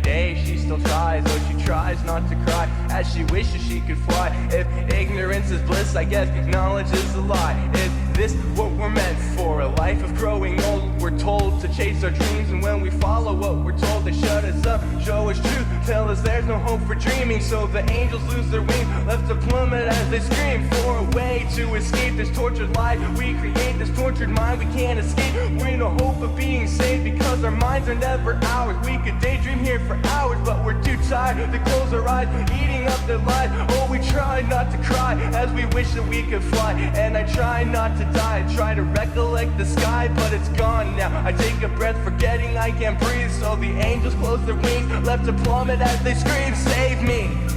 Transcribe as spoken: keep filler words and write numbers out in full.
day she still tries, though she tries not to cry, as she wishes she could fly. If ignorance is bliss, I guess knowledge is a lie. Is this what we're meant for? A life of growing old. We're told to chase our dreams, and when we follow what we're told, they shut us up, show us truth, tell us there's no hope for dreaming. So the angels lose their wings, left to plummet as they scream for a way to escape this tortured life we create, this tortured mind we can't escape. We're in a hope of being saved because our minds are never ours. We could daydream here for hours, but we're too tired to close our eyes, eating up their lies. Oh, we try not to cry as we wish that we could fly, and I try not to die. I try to recollect the sky, but it's gone now. I take a breath, forgetting I can't breathe, so the angels close their wings, left to plummet as they scream, save me.